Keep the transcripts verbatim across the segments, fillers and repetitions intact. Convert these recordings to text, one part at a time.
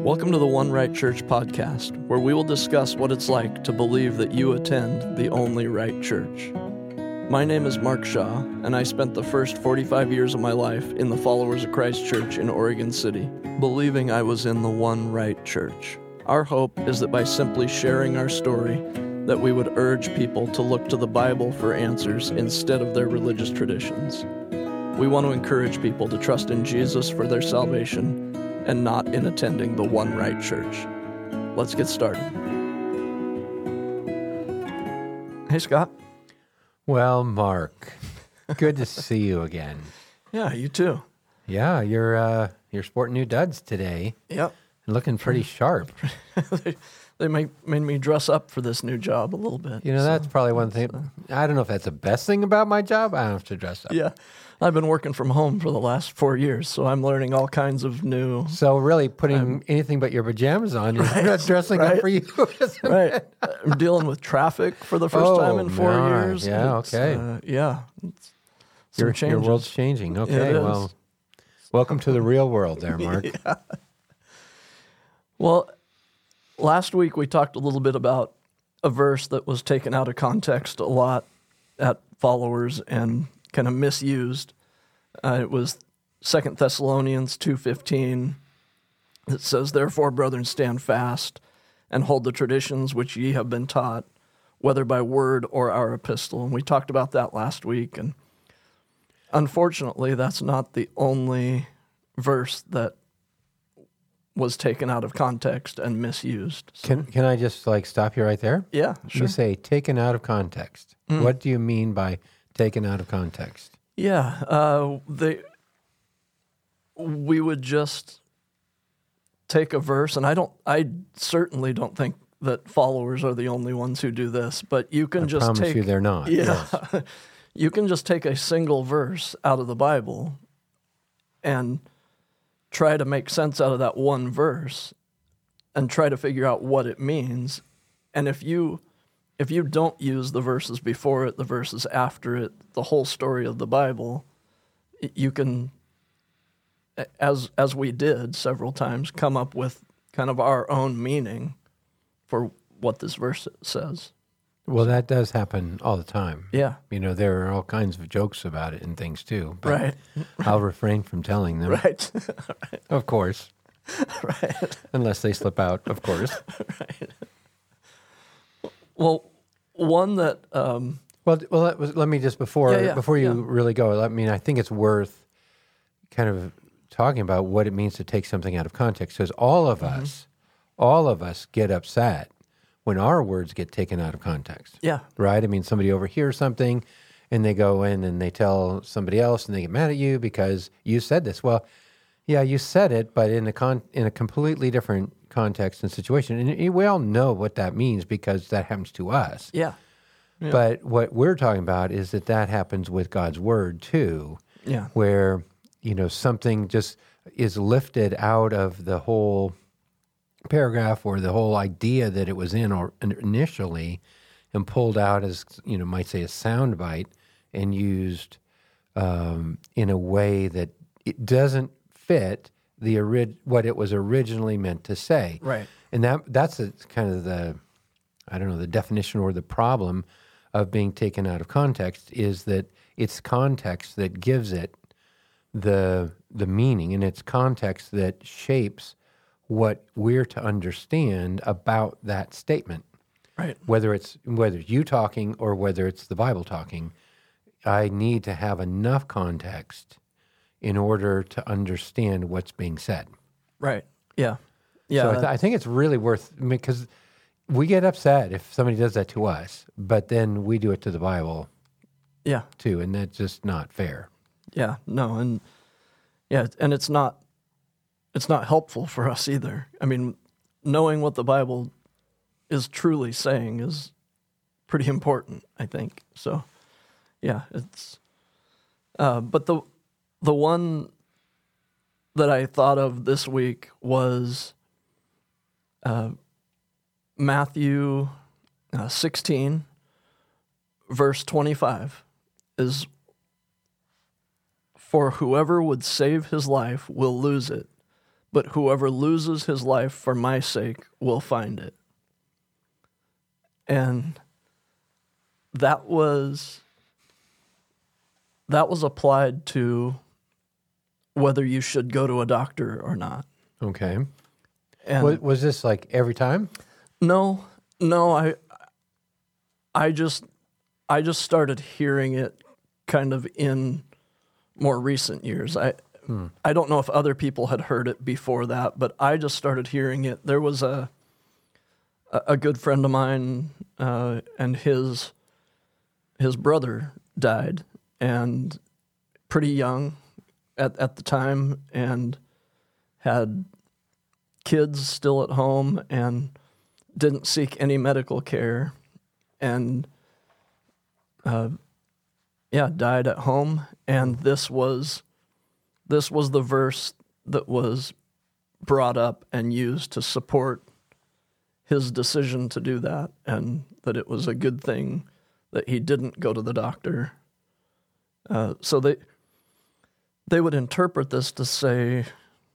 Welcome to the One Right Church podcast, where we will discuss what it's like to believe that you attend the only right church. My name is Mark Shaw, and I spent the first forty-five years of my life in the Followers of Christ Church in Oregon City, believing I was in the one right church. Our hope is that by simply sharing our story, that we would urge people to look to the Bible for answers instead of their religious traditions. We want to encourage people to trust in Jesus for their salvation and not in attending the one right church. Let's get started. Hey, Scott. Well, Mark, good to see you again. Yeah, you too. Yeah, you're uh, you're sporting new duds today. Yep. And looking pretty sharp. they they made, made me dress up for this new job a little bit. You know, so, that's probably one thing. I don't know if that's the best thing about my job. I don't have to dress up. Yeah. I've been working from home for the last four years, so I'm learning all kinds of new... So really putting I'm, anything but your pajamas on, right, you're not dressing right, up for you, isn't right. it? I'm dealing with traffic for the first oh, time in four my. years. Yeah, it's, okay. Uh, yeah. It's your, your world's changing. Okay, well, welcome to the real world there, Mark. Yeah. Well, last week we talked a little bit about a verse that was taken out of context a lot at Followers and kind of misused. Uh, it was Second Thessalonians two fifteen that says, "Therefore, brethren, stand fast and hold the traditions which ye have been taught, whether by word or our epistle." And we talked about that last week. And unfortunately, that's not the only verse that was taken out of context and misused. So, Can can I just like stop you right there? yeah, sure. You say taken out of context. Mm. What do you mean by taken out of context? Yeah, uh, they, we would just take a verse, and I don't, I certainly don't think that Followers are the only ones who do this, but you can I just promise take, you they're not. yeah, Yes. you can just take a single verse out of the Bible and try to make sense out of that one verse and try to figure out what it means. And if you if you don't use the verses before it, the verses after it, the whole story of the Bible, you can, as as we did several times, come up with kind of our own meaning for what this verse says. Well, that does happen all the time. Yeah. You know, there are all kinds of jokes about it and things too. But Right. I'll refrain from telling them. Right. Right. Of course. Right. Unless they slip out, of course. Right. Well, one that... Um, Well, well, let, was- let me just, before Yeah, yeah, before you yeah. really go, I mean, I think it's worth kind of talking about what it means to take something out of context. Because all of Mm-hmm. us, all of us get upset when our words get taken out of context. yeah. Right? I mean, somebody overhears something and they go in and they tell somebody else and they get mad at you because you said this. Well, yeah, you said it, but in a con- in a completely different context and situation. And we all know what that means because that happens to us. Yeah. Yeah. But what we're talking about is that that happens with God's word too, Yeah. where, you know, something just is lifted out of the whole paragraph or the whole idea that it was in or initially and pulled out as, you know, might say a sound bite and used um, in a way that it doesn't fit the ori- what it was originally meant to say. Right. And that that's a, kind of the, I don't know, the definition or the problem of being taken out of context is that it's context that gives it the the meaning, and it's context that shapes what we're to understand about that statement. Right. Whether it's whether it's you talking or whether it's the Bible talking, I need to have enough context in order to understand what's being said. Right. Yeah. Yeah. So I, th- I think it's really worth, because we get upset if somebody does that to us, but then we do it to the Bible yeah. too, and that's just not fair. Yeah. No. And yeah. And it's not, it's not helpful for us either. I mean, knowing what the Bible is truly saying is pretty important, I think. So yeah, it's, uh, but the, the one that I thought of this week was, uh, Matthew uh, sixteen, verse twenty-five, is, "For whoever would save his life will lose it, but whoever loses his life for my sake will find it. And that was that was applied to whether you should go to a doctor or not. Okay. And Was, was this like every time? no, no, I I just I just started hearing it kind of in more recent years. I hmm. I don't know if other people had heard it before that, but I just started hearing it. There was a a good friend of mine, uh, and his his brother died, and pretty young at at the time, and had kids still at home, and didn't seek any medical care, and uh, yeah, died at home. And this was this was the verse that was brought up and used to support his decision to do that, and that it was a good thing that he didn't go to the doctor. Uh, so they they would interpret this to say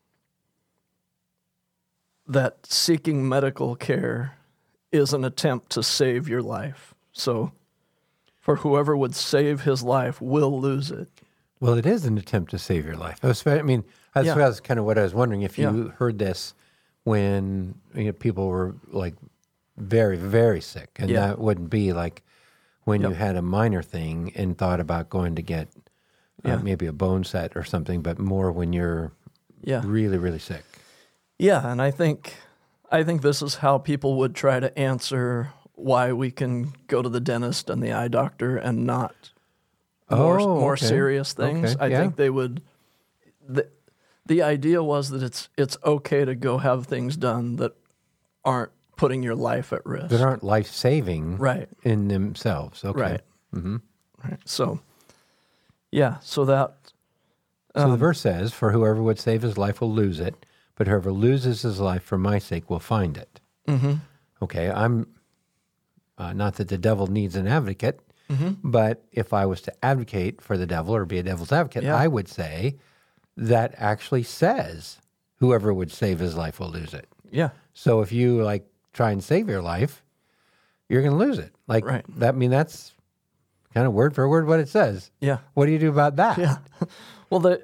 that seeking medical care is an attempt to save your life. So for whoever would save his life will lose it. Well, it is an attempt to save your life. I mean, that's, Yeah. that's kind of what I was wondering. If you Yeah. heard this when you know, people were like very, very sick, and Yeah. that wouldn't be like when Yep. you had a minor thing and thought about going to get uh, Yeah. maybe a bone set or something, but more when you're Yeah. really, really sick. Yeah, and I think I think this is how people would try to answer why we can go to the dentist and the eye doctor and not more Oh, more okay. serious things. Okay, I yeah. think they would. The, the idea was that it's it's okay to go have things done that aren't putting your life at risk. That aren't life-saving Right. in themselves. Okay. Right. Mm-hmm. Right. So, yeah. So that. So the um, verse says, "For whoever would save his life will lose it, but whoever loses his life for my sake will find it." Mm-hmm. Okay, I'm uh, not that the devil needs an advocate, Mm-hmm. but if I was to advocate for the devil or be a devil's advocate, Yeah. I would say that actually says whoever would save his life will lose it. Yeah. So if you like try and save your life, you're going to lose it. Like Right. that. I mean, that's kind of word for word what it says. Yeah. What do you do about that? Yeah. Well, the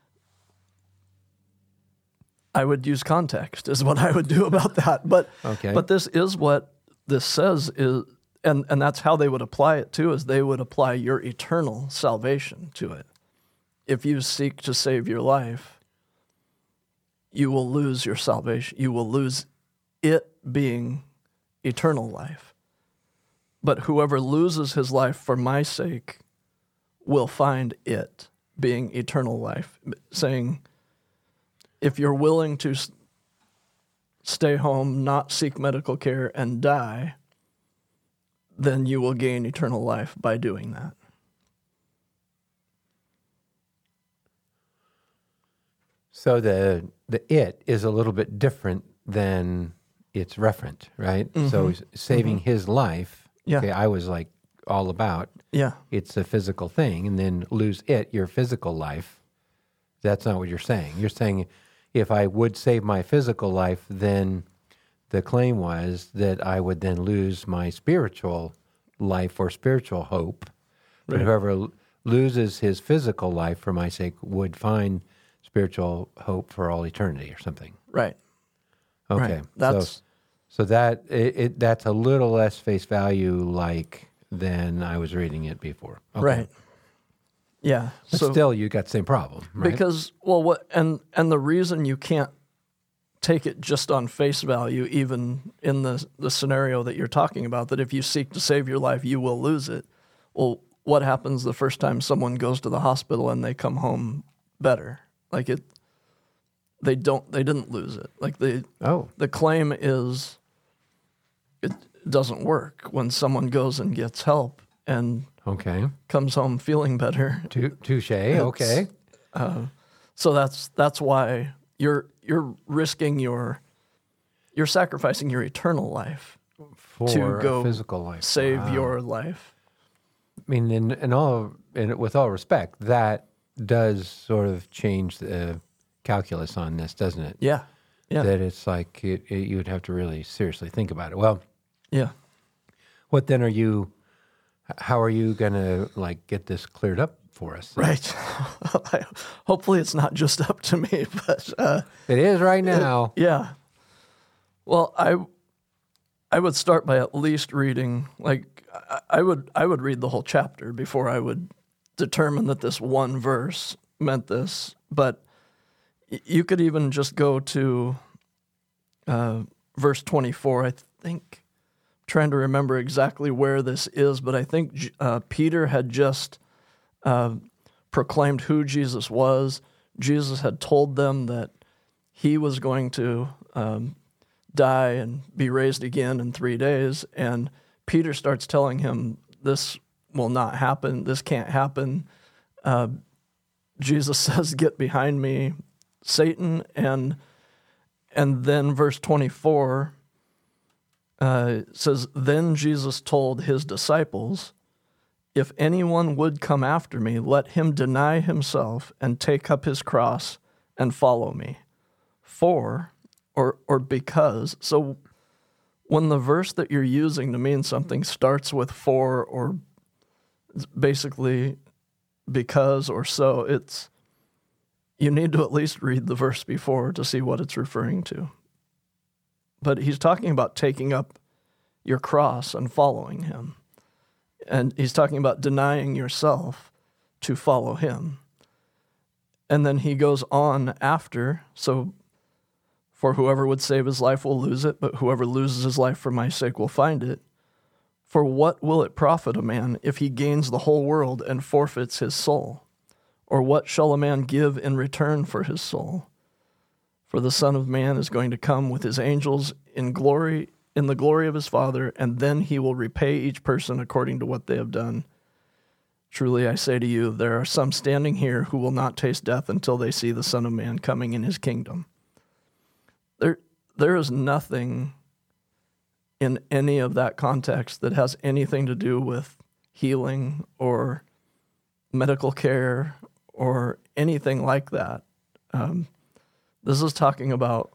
I would use context is what I would do about that. But Okay. but this is what this says is, and and that's how they would apply it too. Is they would apply your eternal salvation to it. If you seek to save your life, you will lose your salvation. You will lose it being eternal life. But whoever loses his life for my sake will find it being eternal life. Saying, if you're willing to s- stay home, not seek medical care, and die, then you will gain eternal life by doing that. So the the it is a little bit different than its referent, right? So s- saving his life. Yeah. Okay, I was like all about Yeah. it's a physical thing, and then lose it, your physical life. That's not what you're saying. You're saying if I would save my physical life, then the claim was that I would then lose my spiritual life or spiritual hope. But Right. whoever l- loses his physical life for my sake would find spiritual hope for all eternity or something. Right. Okay. Right. That's so, so that it, it that's a little less face value like than I was reading it before. Okay. right. Yeah. But so still, you got the same problem, right? because well, what and and the reason you can't take it just on face value, even in the the scenario that you're talking about, that if you seek to save your life, you will lose it. Well, what happens the first time someone goes to the hospital and they come home better? Like it, they don't, they didn't lose it. Like the oh, the claim is, it doesn't work when someone goes and gets help and okay. comes home feeling better. Tou- Touche. Okay. So that's that's why you're you're risking your, you're sacrificing your eternal life For to go a physical life. save Wow. your life. I mean, in, in all, in, with all respect, that does sort of change the calculus on this, doesn't it? Yeah. Yeah. That it's like it, it, you would have to really seriously think about it. Well, yeah. What then are you, how are you going to like get this cleared up for us? Right. Hopefully it's not just up to me, but uh, it is right now. It, yeah. Well, I I would start by at least reading, like I, I would I would read the whole chapter before I would determine that this one verse meant this. But you could even just go to uh, verse twenty-four. I think, I'm trying to remember exactly where this is, but I think uh, Peter had just uh, proclaimed who Jesus was. Jesus had told them that he was going to um, die and be raised again in three days. And Peter starts telling him, this will not happen. This can't happen. Uh, Jesus says, get behind me, Satan. And and then verse twenty-four uh, says, then Jesus told his disciples, if anyone would come after me, let him deny himself and take up his cross and follow me. For, or or because, so when the verse that you're using to mean something starts with for or basically because or so, it's, you need to at least read the verse before to see what it's referring to. But he's talking about taking up your cross and following him. And he's talking about denying yourself to follow him. And then he goes on after, so for whoever would save his life will lose it, but whoever loses his life for my sake will find it. For what will it profit a man if he gains the whole world and forfeits his soul? Or what shall a man give in return for his soul? For the Son of Man is going to come with his angels in glory, in the glory of his Father, and then he will repay each person according to what they have done. Truly I say to you, there are some standing here who will not taste death until they see the Son of Man coming in his kingdom. There, there is nothing in any of that context that has anything to do with healing or medical care or anything like that. Um, this is talking about.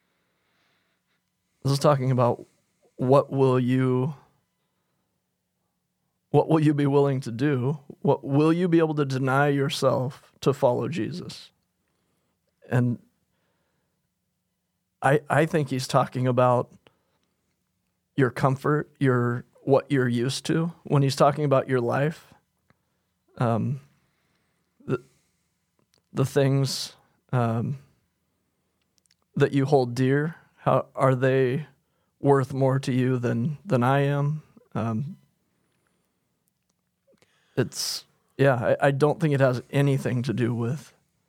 This is talking about what will you. What will you be willing to do? What will you be able to deny yourself to follow Jesus? And I I think he's talking about your comfort, your what you're used to. When he's talking about your life, um, the the things um, that you hold dear, how are they worth more to you than than I am? Um, it's yeah, I, I don't think it has anything to do with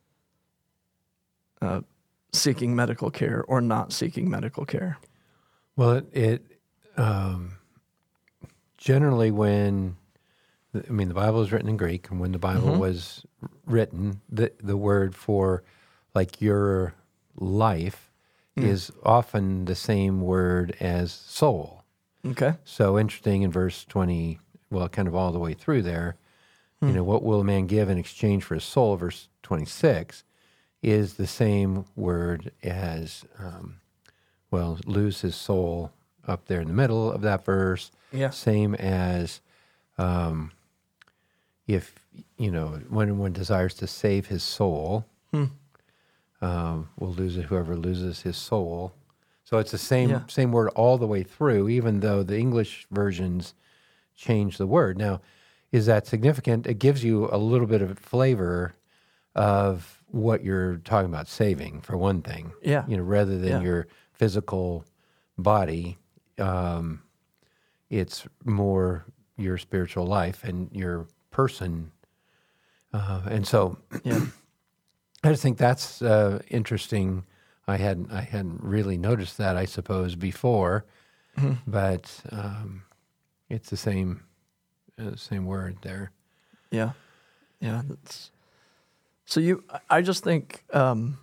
uh, seeking medical care or not seeking medical care. Well, it, it um, generally when, I mean, the Bible is written in Greek, and when the Bible mm-hmm. was written, the the word for like your life mm. is often the same word as soul. Okay. So interesting in verse twenty, well, kind of all the way through there, mm. you know, what will a man give in exchange for his soul, verse twenty-six, is the same word as, um, well, lose his soul up there in the middle of that verse. Yeah. Same as um, if, you know, when one desires to save his soul, hmm. um, will lose it, whoever loses his soul. So it's the same yeah. same word all the way through, even though the English versions change the word. Now, is that significant? It gives you a little bit of flavor of what you're talking about saving, for one thing. Yeah. You know, rather than yeah. your physical body, um, it's more your spiritual life and your person. Uh, and so yeah. I just think that's uh, interesting. I hadn't I hadn't really noticed that, I suppose, before, mm-hmm. but um, it's the same uh, same word there. Yeah, yeah. That's so you. I just think um,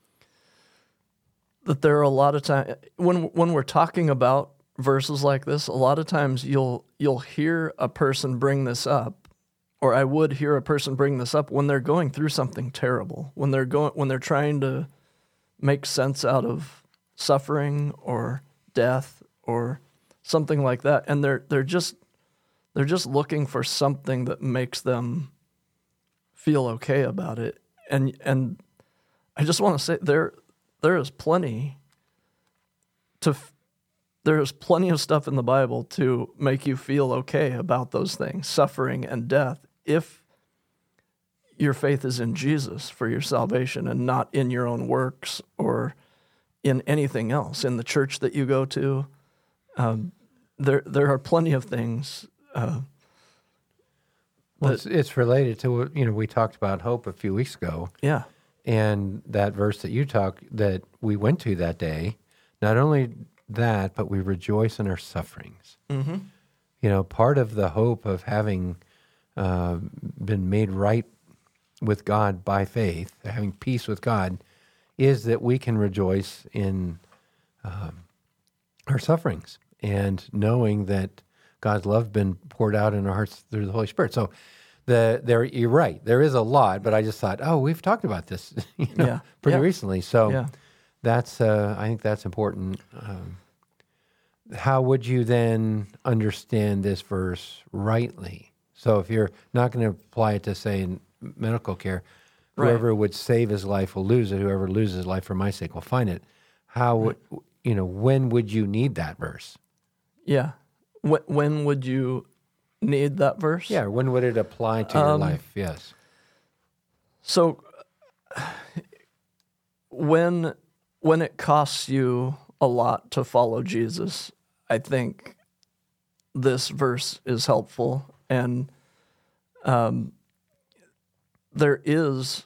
that there are a lot of times when when we're talking about verses like this, a lot of times you'll you'll hear a person bring this up, or I would hear a person bring this up when they're going through something terrible, when they're going, when they're trying to make sense out of suffering or death or something like that, and they're they're just they're just looking for something that makes them feel okay about it. And and I just want to say there there is plenty to there is plenty of stuff in the Bible to make you feel okay about those things, suffering and death, if your faith is in Jesus for your salvation and not in your own works or in anything else, in the church that you go to. Um, there there are plenty of things. Uh, well, it's, it's related to what, you know, we talked about hope a few weeks ago. Yeah. And that verse that you talked, that we went to that day, not only that, but we rejoice in our sufferings. Mm-hmm. You know, part of the hope of having uh, been made right with God by faith, having peace with God, is that we can rejoice in um, our sufferings and knowing that God's love has been poured out in our hearts through the Holy Spirit. So the there you're right. There is a lot, but I just thought, oh, we've talked about this you know, yeah. pretty yeah. recently. So yeah. that's uh, I think that's important. Um, how would you then understand this verse rightly? So if you're not going to apply it to, say, in medical care, whoever right. would save his life will lose it. Whoever loses his life for my sake will find it. How would, right. you know, when would you need that verse? Yeah. When, when would you need that verse? Yeah. When would it apply to your um, life? Yes. So when when it costs you a lot to follow Jesus, I think this verse is helpful. And um, there is,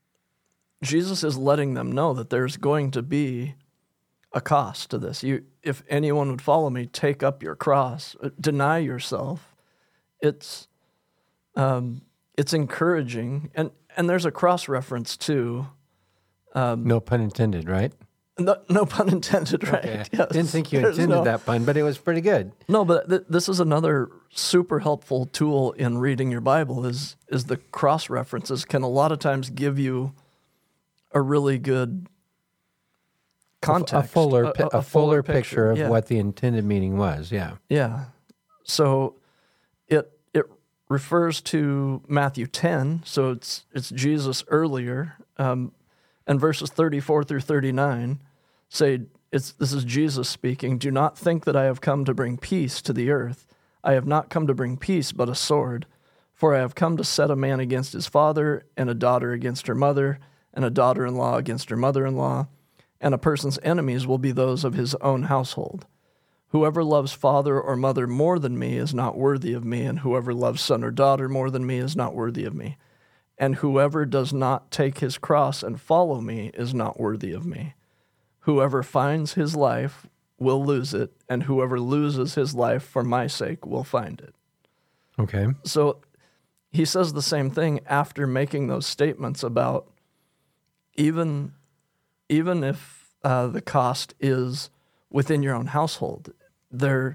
Jesus is letting them know that there's going to be a cost to this. You, if anyone would follow me, take up your cross, deny yourself. It's um, it's encouraging, and and there's a cross reference too. Um, no pun intended, right? No, no pun intended, right? Okay. Yes. Didn't think you There's intended no, that pun, but it was pretty good. No, but th- this is another super helpful tool in reading your Bible. Is is the cross references can a lot of times give you a really good context, a, a fuller, a, a, a a fuller, fuller picture, picture of yeah. what the intended meaning was. Yeah. Yeah. So it it refers to Matthew ten. So it's it's Jesus earlier, um, and verses thirty-four through thirty-nine say it's this is Jesus speaking. Do not think that I have come to bring peace to the earth. I have not come to bring peace, but a sword. For I have come to set a man against his father, and a daughter against her mother, and a daughter-in-law against her mother-in-law, and a person's enemies will be those of his own household. Whoever loves father or mother more than me is not worthy of me, and whoever loves son or daughter more than me is not worthy of me. And whoever does not take his cross and follow me is not worthy of me. Whoever finds his life will lose it, and whoever loses his life for my sake will find it. Okay. So he says the same thing after making those statements about even, even if uh, the cost is within your own household, there,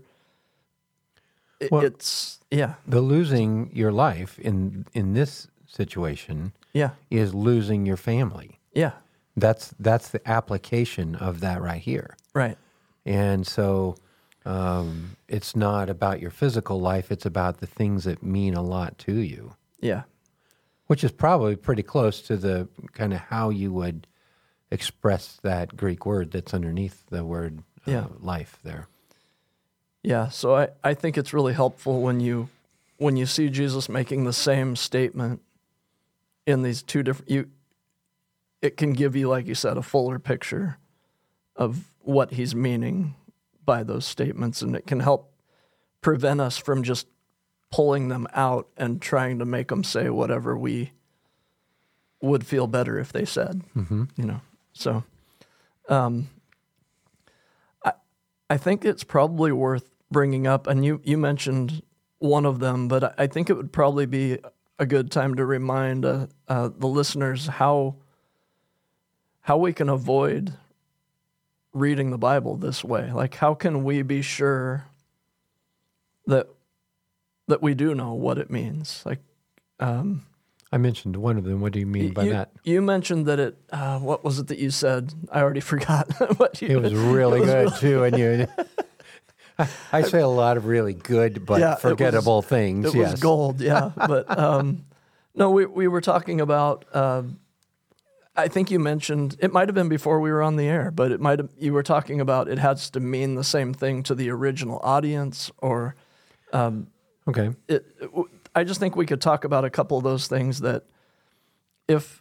it, well, it's, yeah. The losing your life in in this situation yeah. is losing your family. Yeah. That's that's the application of that right here. Right. And so um, it's not about your physical life, it's about the things that mean a lot to you. Yeah. Which is probably pretty close to the kind of how you would express that Greek word that's underneath the word uh, yeah. life there. Yeah, so I, I think it's really helpful when you when you see Jesus making the same statement in these two different you it can give you, like you said, a fuller picture of what he's meaning by those statements, and it can help prevent us from just pulling them out and trying to make them say whatever we would feel better if they said. Mm-hmm. You know, so um, I I think it's probably worth bringing up, and you, you mentioned one of them, but I think it would probably be a good time to remind uh, uh, the listeners how how we can avoid reading the Bible this way. Like, how can we be sure that that we do know what it means? Like, Um, I mentioned one of them. What do you mean by you, that? You mentioned that it, uh, what was it that you said? I already forgot what you It was really it was good, really- too. And you, I, I say a lot of really good but Yeah, it was- forgettable things. It yes. was gold, yeah. But um, no, we we were talking about. Uh, I think you mentioned it might have been before we were on the air, but it might have. You were talking about it has to mean the same thing to the original audience, or Okay. it, it- I just think we could talk about a couple of those things that if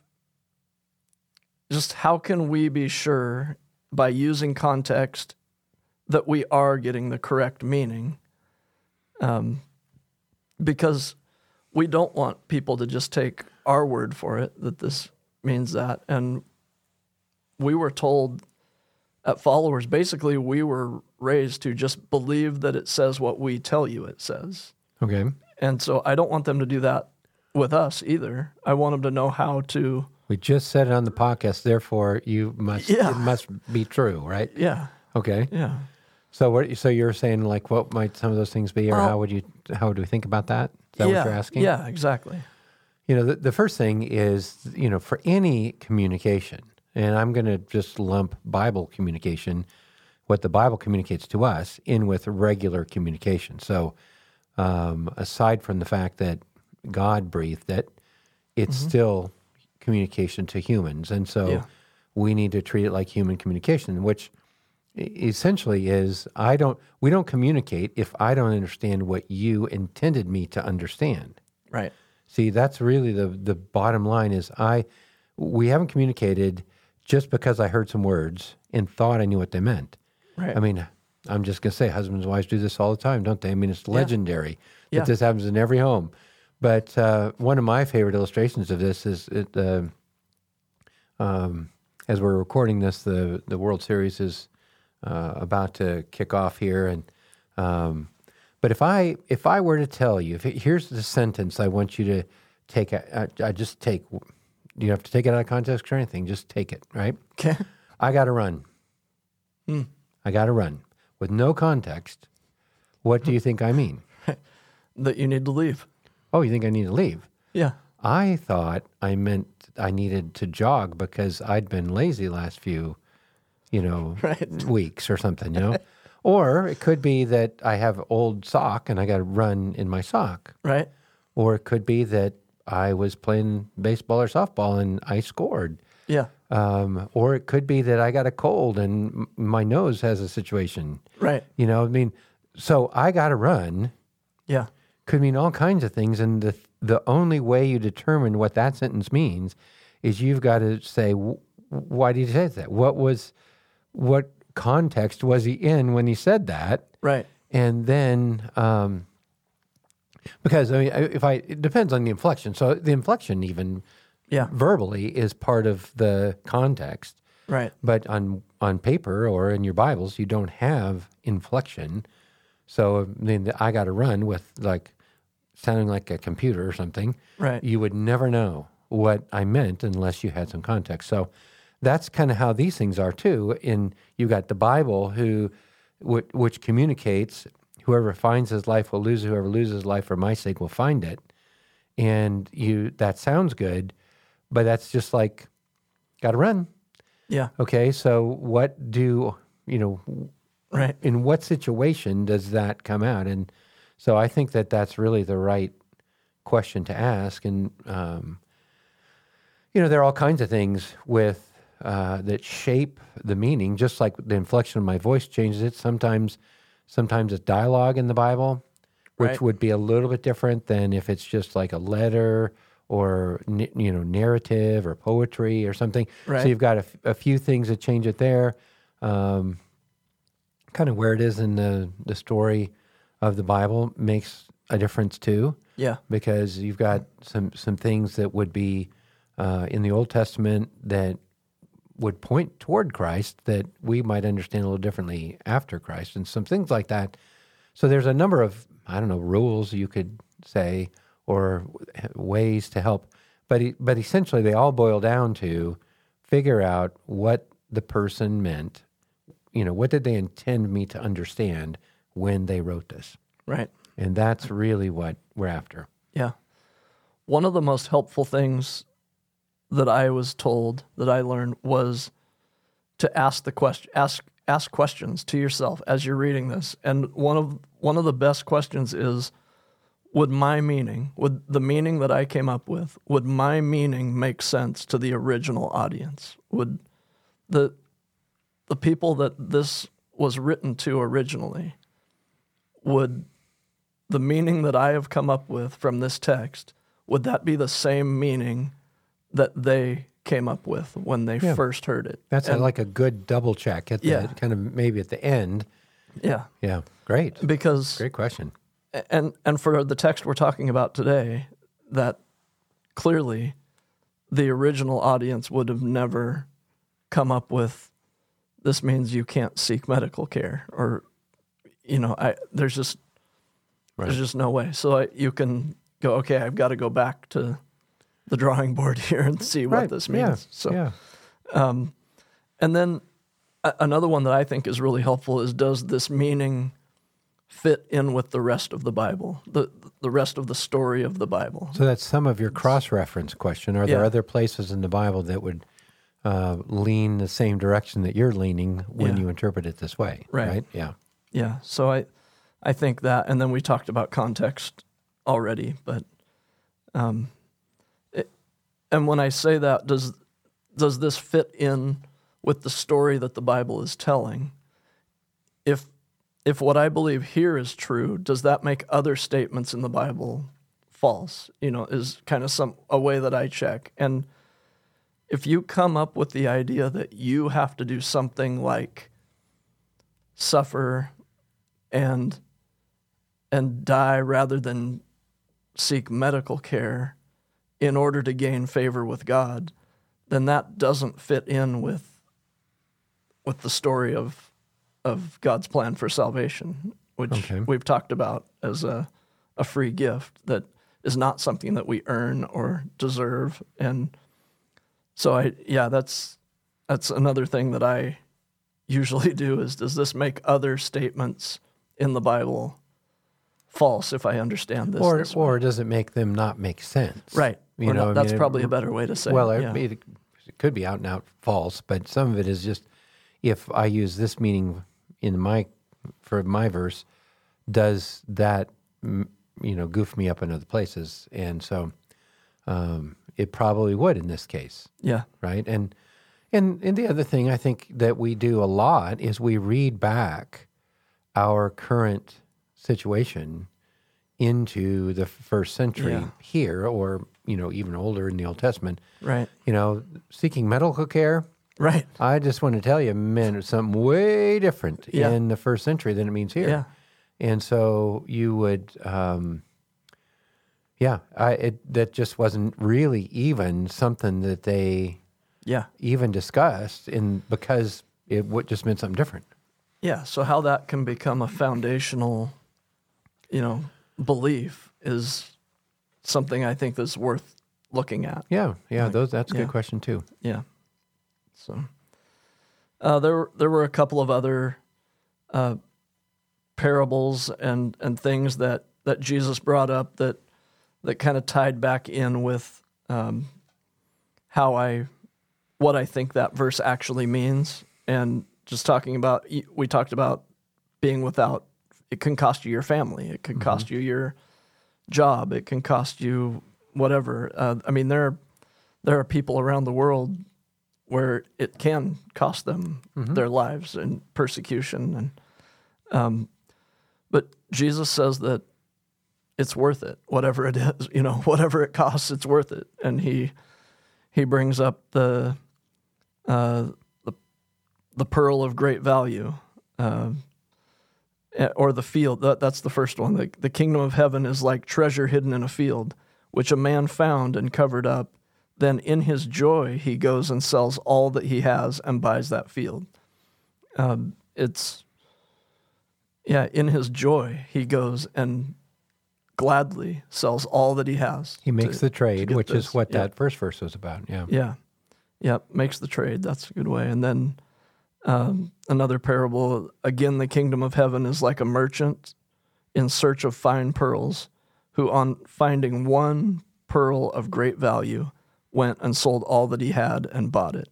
just how can we be sure by using context that we are getting the correct meaning? Um, because we don't want people to just take our word for it that this means that. And we were told at Followers, basically we were raised to just believe that it says what we tell you it says. Okay. And so I don't want them to do that with us either. I want them to know how to, We just said it on the podcast, therefore you must Yeah. it must be true, right? yeah, Okay. yeah. So what so you're saying like what might some of those things be, or Well- how would you how would we think about that? Is that yeah, what you're asking? Yeah, exactly. You know, the, the first thing is, you know, for any communication, and I'm going to just lump Bible communication, what the Bible communicates to us, in with regular communication. So um, aside from the fact that God breathed it, it's still communication to humans. And so Yeah. we need to treat it like human communication, which e- essentially is I don't we don't communicate if I don't understand what you intended me to understand. Right. See, that's really the the bottom line is I we haven't communicated just because I heard some words and thought I knew what they meant. Right. I mean, I'm just going to say husbands and wives do this all the time, don't they? I mean, it's legendary that Yeah. this happens in every home. But uh, one of my favorite illustrations of this is it, uh, um, as we're recording this, the, the World Series is uh, about to kick off here. And um, but if I if I were to tell you, if it, here's the sentence I want you to take, I, I just take. You have to take it out of context or anything. Just take it, right? Okay. I got to run. Hmm. I got to run with no context. What do you think I mean? That you need to leave. Oh, you think I need to leave? Yeah. I thought I meant I needed to jog because I'd been lazy last few, you know, Right. weeks or something, you know? Or it could be that I have old sock and I got to run in my sock. Right. Or it could be that I was playing baseball or softball and I scored. Yeah. Um, or it could be that I got a cold and m- my nose has a situation. Right. You know, I mean, so I got to run Yeah. could mean all kinds of things. And the the only way you determine what that sentence means is you've got to say, "Wh- why did he say that? What was, what context was he in when he said that? Right. And then, um, because I mean, if I, it depends on the inflection. So the inflection even Yeah. verbally is part of the context. Right. But on on paper or in your Bibles, you don't have inflection. So I mean, I got to run with like sounding like a computer or something. Right. You would never know what I meant unless you had some context. So that's kind of how these things are too. In you got the Bible, who which, which communicates, whoever finds his life will lose it. Whoever loses his life for my sake will find it. And you that sounds good, but that's just like got to run. Yeah. Okay, so what do, you know, Right. in what situation does that come out? And so I think that that's really the right question to ask. And, um, you know, there are all kinds of things with uh, that shape the meaning, just like the inflection of my voice changes it. Sometimes, sometimes it's dialogue in the Bible, which Right. would be a little bit different than if it's just like a letter or, n- you know, narrative or poetry or something. Right. So you've got a, f- a few things that change it there. Um, kind of where it is in the, the story of the Bible makes a difference too, Yeah. because you've got some, some things that would be uh, in the Old Testament that would point toward Christ that we might understand a little differently after Christ, and some things like that. So there's a number of, I don't know, rules you could say or ways to help, but e- but essentially they all boil down to figure out what the person meant. You know, what did they intend me to understand when they wrote this? Right. And that's really what we're after. Yeah. one of the most helpful things that I was told, that I learned, was to ask the question, ask ask questions to yourself as you're reading this. And one of one of the best questions is, would my meaning, would the meaning that I came up with, would my meaning make sense to the original audience? Would the the people that this was written to originally, would the meaning that I have come up with from this text, would that be the same meaning that they came up with when they yeah. first heard it? That's and, a, like a good double check at the yeah. kind of maybe at the end. Yeah. Yeah. Great. Because great question. And and for the text we're talking about today, that clearly the original audience would have never come up with, this means you can't seek medical care, or, you know, I there's just right. there's just no way. So I, you can go, okay, I've got to go back to the drawing board here and see what right. this means. Yeah. So, yeah. Um, and then a- another one that I think is really helpful is, does this meaning fit in with the rest of the Bible, the the rest of the story of the Bible? So that's some of your cross-reference question. Are yeah. there other places in the Bible that would uh, lean the same direction that you're leaning when yeah. you interpret it this way? Right. right. Yeah. Yeah. So I, I think that, and then we talked about context already, but, um, it, and when I say that, does does this fit in with the story that the Bible is telling? If If what I believe here is true, does that make other statements in the Bible false? You know, is kind of some a way that I check. And if you come up with the idea that you have to do something like suffer and and die rather than seek medical care in order to gain favor with God, then that doesn't fit in with with the story of of God's plan for salvation, which okay. we've talked about as a, a free gift that is not something that we earn or deserve. And so I, yeah, that's, that's another thing that I usually do is, does this make other statements in the Bible false if I understand this? Or, this or does it make them not make sense? Right. You or know, not, that's I mean, probably it, a better way to say well, it. Well, yeah. it, it could be out and out false, but some of it is just, if I use this meaning in my, for my verse, does that, you know, goof me up in other places? And so um, it probably would in this case. Yeah. Right? And, and and the other thing I think that we do a lot is we read back our current situation into the first century Yeah. here, or, you know, even older in the Old Testament. Right. You know, seeking medical care. Right. I just want to tell you, man, it's something way different Yeah. in the first century than it means here. Yeah. And so you would, um, yeah, I, it, that just wasn't really even something that they Yeah. even discussed, in because it would just meant something different. Yeah. So how that can become a foundational, you know, belief is something I think that's worth looking at. Yeah, yeah, Like, those that's a yeah. good question too. Yeah. So uh, there there were a couple of other uh, parables and, and things that, that Jesus brought up that that kind of tied back in with um, how I what I think that verse actually means. And just talking about, we talked about being without, it can cost you your family, it can mm-hmm. cost you your job, it can cost you whatever. Uh, I mean, there there are people around the world where it can cost them mm-hmm. their lives and persecution, and um, but Jesus says that it's worth it, whatever it is, you know, whatever it costs, it's worth it. And he he brings up the uh, the the pearl of great value, uh, or the field. That, that's the first one. The, the kingdom of heaven is like treasure hidden in a field, which a man found and covered up. Then in his joy, he goes and sells all that he has and buys that field. Um, it's, yeah, in his joy, he goes and gladly sells all that he has. He makes to, the trade, which this. is what yeah. that first verse was about. Yeah. Yeah. Yeah. Makes the trade. That's a good way. And then um, another parable, again, the kingdom of heaven is like a merchant in search of fine pearls, who on finding one pearl of great value, went and sold all that he had and bought it.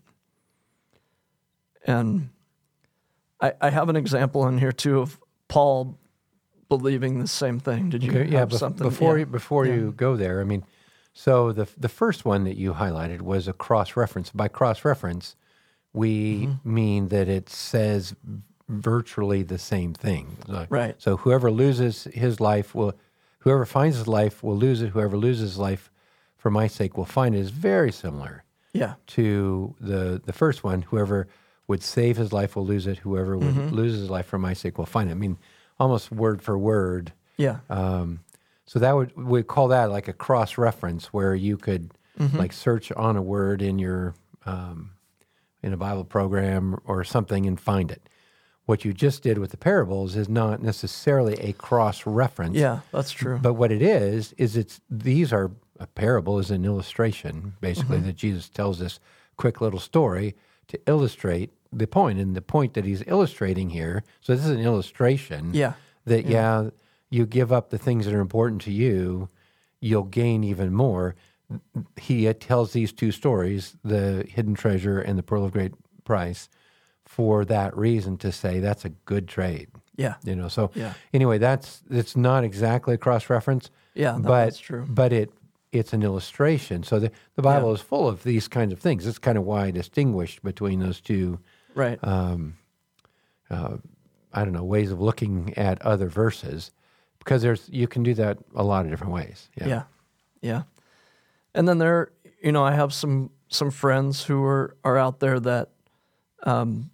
And I, I have an example in here too of Paul believing the same thing. Did you Okay, have yeah, bef- something? Before, yeah. you, before yeah. you go there, I mean, so the the first one that you highlighted was a cross-reference. By cross-reference, we mm-hmm. mean that it says virtually the same thing. So, right. So whoever loses his life will, whoever finds his life will lose it. Whoever loses his life for my sake will find it is very similar yeah. to the the first one. Whoever would save his life will lose it. Whoever would mm-hmm. lose his life for my sake will find it. I mean, almost word for word. Yeah. Um, so that would we call that like a cross reference, where you could mm-hmm. like search on a word in your um, in a Bible program or something and find it. What you just did with the parables is not necessarily a cross reference. Yeah, that's true. But what it is is it's these are a parable is an illustration, basically, mm-hmm. that Jesus tells this quick little story to illustrate the point. And the point that he's illustrating here, so this is an illustration yeah. that, yeah. yeah, you give up the things that are important to you, you'll gain even more. He tells these two stories, the hidden treasure and the pearl of great price, for that reason to say that's a good trade. Yeah. You know, so yeah. anyway, that's it's not exactly a cross-reference. Yeah, no, but, that's true. But it it's an illustration. So the, the Bible yeah. is full of these kinds of things. That's kind of why I distinguished between those two, right. um, uh, I don't know, ways of looking at other verses, because there's you can do that a lot of different ways. Yeah. Yeah. Yeah. And then there, you know, I have some some friends who are, are out there that um,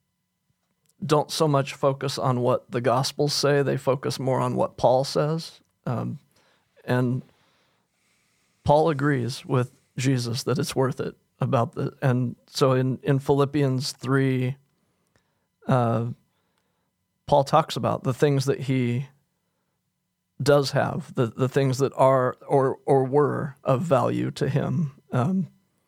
don't so much focus on what the Gospels say. They focus more on what Paul says. Um, and Paul agrees with Jesus that it's worth it about the, and so in, in Philippians three, uh, Paul talks about the things that he does have, the, the things that are or or were of value to him. Um,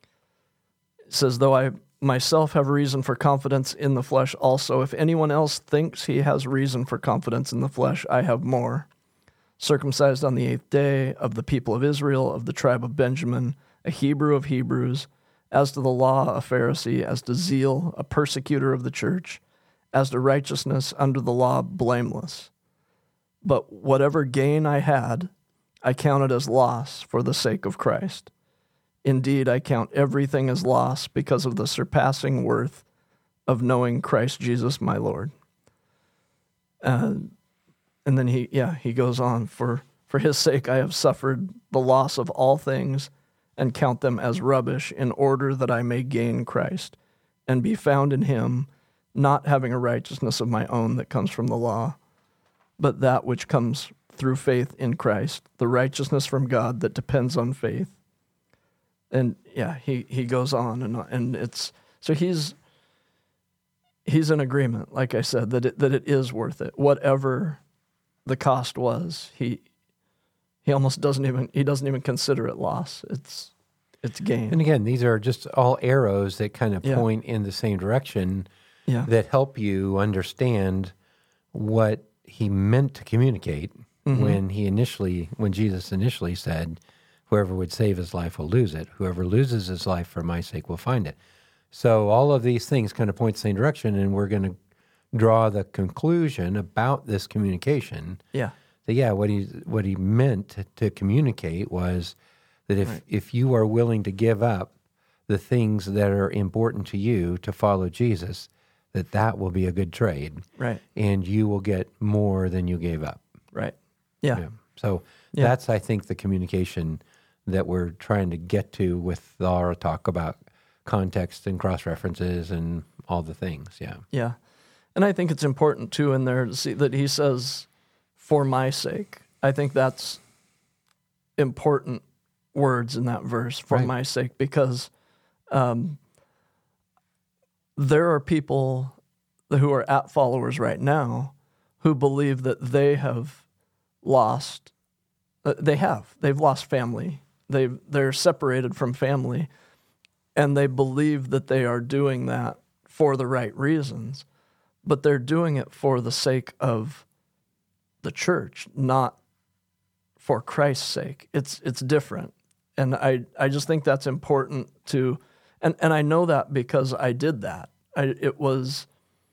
it says, though I myself have reason for confidence in the flesh also, if anyone else thinks he has reason for confidence in the flesh, I have more. Circumcised on the eighth day, of the people of Israel, of the tribe of Benjamin, a Hebrew of Hebrews, as to the law, a Pharisee, as to zeal, a persecutor of the church, as to righteousness under the law, blameless. But whatever gain I had, I counted as loss for the sake of Christ. Indeed, I count everything as loss because of the surpassing worth of knowing Christ Jesus my Lord. Uh, and then he, yeah, he goes on, for, for his sake I have suffered the loss of all things and count them as rubbish in order that I may gain Christ and be found in him, not having a righteousness of my own that comes from the law, but that which comes through faith in Christ, the righteousness from God that depends on faith. And yeah, he, he goes on and and it's so he's he's in agreement, like I said, that it, that it is worth it, whatever the cost was. He he almost doesn't even he doesn't even consider it loss. It's it's gain. And again, these are just all arrows that kind of Yeah. point in the same direction Yeah. that help you understand what he meant to communicate Mm-hmm. when he initially, when Jesus initially said, whoever would save his life will lose it. Whoever loses his life for my sake will find it. So all of these things kind of point the same direction, and we're going to draw the conclusion about this communication. Yeah. That, yeah, what he what he meant to, to communicate was that if, Right. if you are willing to give up the things that are important to you to follow Jesus, that that will be a good trade. Right. And you will get more than you gave up. Right. Yeah. Yeah. So Yeah. that's, I think, the communication that we're trying to get to with our talk about context and cross-references and all the things. Yeah. Yeah. And I think it's important, too, in there to see that he says, for my sake. I think that's important words in that verse, for Right. my sake, because um, there are people who are at followers right now who believe that they have lost, uh, they have, they've lost family. They've, they're separated from family, and they believe that they are doing that for the right reasons, but they're doing it for the sake of the church, not for Christ's sake. It's it's different. and I, I just think that's important to, and, and I know that because I did that. I, it was,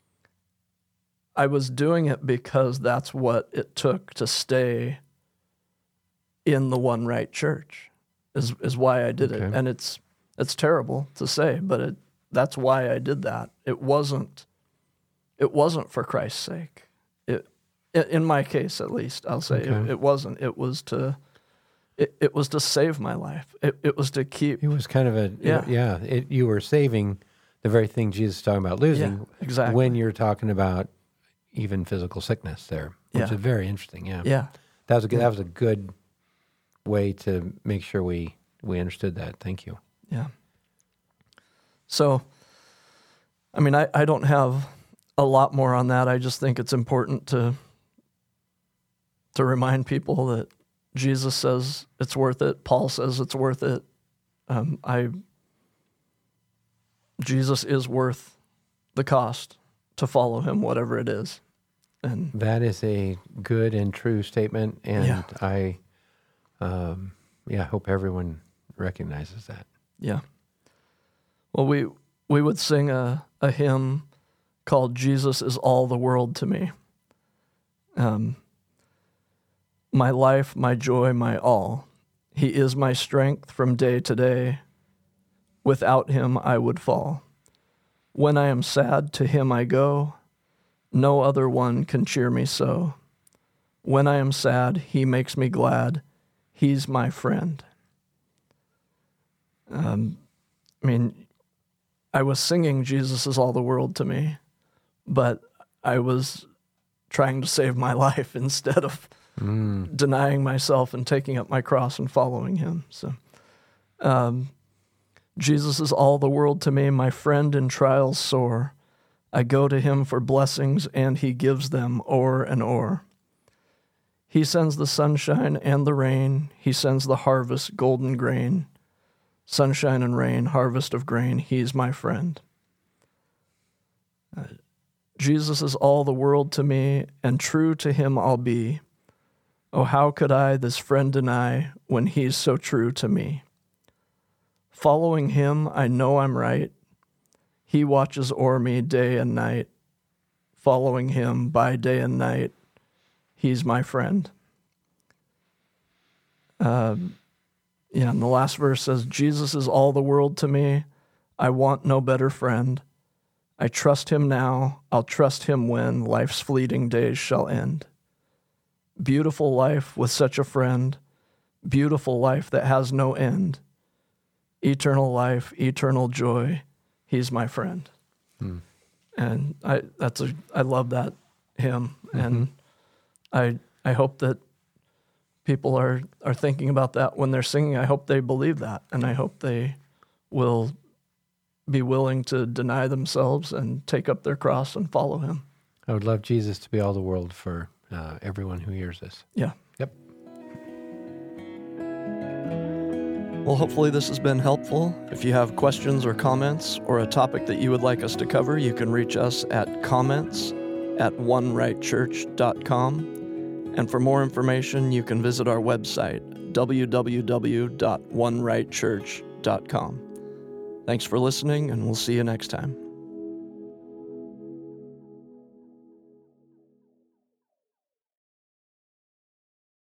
I was doing it because that's what it took to stay in the one right church, is is why I did Okay. it. And it's it's terrible to say, but it that's why I did that. It wasn't it wasn't for Christ's sake. It in my case, at least, I'll say Okay. it, it wasn't. It was to it, it was to save my life. It it was to keep It was kind of a, Yeah. yeah, it, you were saving the very thing Jesus is talking about losing Yeah, exactly. when you're talking about even physical sickness there, which Yeah. is very interesting. Yeah. yeah. That was a good, that was a good way to make sure we, we understood that. Thank you. Yeah. So, I mean, I, I don't have a lot more on that. I just think it's important to to remind people that Jesus says it's worth it. Paul says it's worth it. Um, I Jesus is worth the cost to follow him, whatever it is. And That is a good and true statement, and Yeah. I, um, yeah, hope everyone recognizes that. yeah. Well, we we would sing a, a hymn called "Jesus is All the World to Me." Um, my life, my joy, my all. He is my strength from day to day. Without him, I would fall. When I am sad, to him I go. No other one can cheer me so. When I am sad, he makes me glad. He's my friend. Um, I mean, I was singing Jesus is all the world to me, but I was trying to save my life instead of Mm. denying myself and taking up my cross and following him. So, um, Jesus is all the world to me, my friend in trials sore. I go to him for blessings, and he gives them o'er and o'er. He sends the sunshine and the rain. He sends the harvest, golden grain. Sunshine and rain, harvest of grain, he's my friend. Uh, Jesus is all the world to me, and true to him I'll be. Oh, how could I this friend deny when he's so true to me? Following him, I know I'm right. He watches o'er me day and night. Following him by day and night, he's my friend. Um, yeah, and the last verse says, Jesus is all the world to me. I want no better friend. I trust him now. I'll trust him when life's fleeting days shall end. Beautiful life with such a friend. Beautiful life that has no end. Eternal life, eternal joy. He's my friend. Hmm. And I that's a I love that hymn. Mm-hmm. And I I hope that people are, are thinking about that when they're singing. I hope they believe that, and I hope they will be willing to deny themselves and take up their cross and follow him. I would love Jesus to be all the world for uh, everyone who hears this. Yeah. Yep. Well, hopefully this has been helpful. If you have questions or comments or a topic that you would like us to cover, you can reach us at comments at one right church dot com. And for more information, you can visit our website, w w w dot one right church dot com. Thanks for listening, and we'll see you next time.